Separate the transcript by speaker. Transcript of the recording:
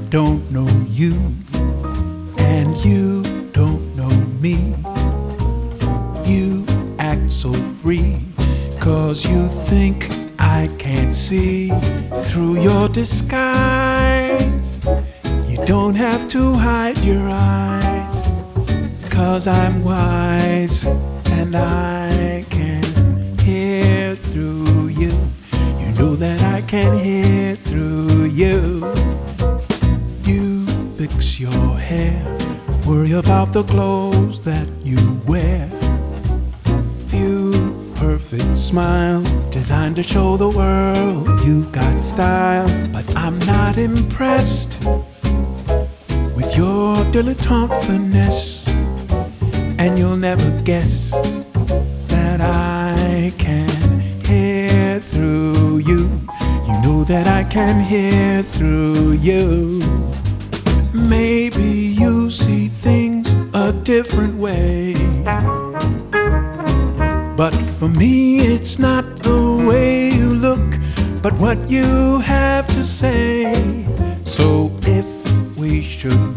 Speaker 1: don't know you, and you don't know me. You act so free, 'cause you think I can't see through your disguise. You don't have to hide your eyes, 'cause I'm wise and I can hear through you. You know that I can hear through you. You fix your hair, worry about the clothes that you wear. Few perfect smile, designed to show the world you've got style. But I'm not impressed with your dilettante finesse, and you'll never guess that I can hear through you. You know that I can hear through you. Maybe you see things a different way, but for me it's not the way you look, but what you have to say. So if we should